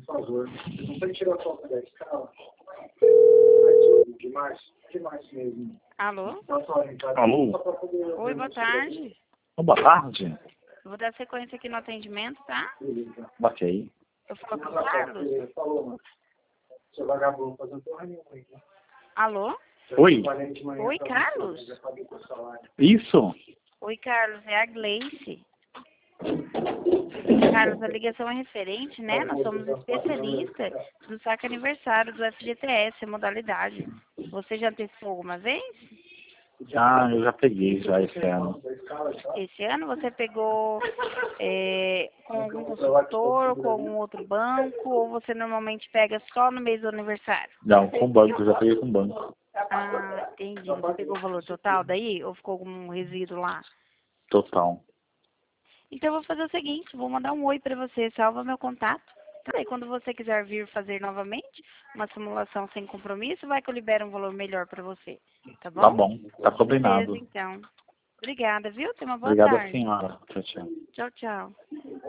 favor. Não tem que tirar foto da escala. Demais mesmo. Alô? Alô? Oi, boa tarde. Boa tarde. Eu vou dar sequência aqui no atendimento, tá? Ok. Eu falo com o Carlos. Seu vagabundo fazendo porra nenhuma aí. Alô? Oi. Oi, Carlos? Isso? Oi, Carlos, é a Gleice. Carlos, a ligação é referente, né? Nós somos especialistas do saque aniversário do FGTS, modalidade. Você já testou alguma vez? Eu já peguei já esse ano. Esse ano você pegou com algum consultor, com algum outro banco, ou você normalmente pega só no mês do aniversário? Não, com banco, já peguei com banco. Ah, entendi. Você pegou o valor total daí, ou ficou algum resíduo lá? Total. Então eu vou fazer o seguinte, vou mandar um oi para você, salva meu contato. Tá? E quando você quiser vir fazer novamente uma simulação sem compromisso, vai que eu libero um valor melhor para você. Tá bom? Tá bom, tá combinado. Beleza, então. Obrigada, viu? Tenha uma boa Obrigada, tarde. senhora. Tchau, tchau. Tchau, tchau.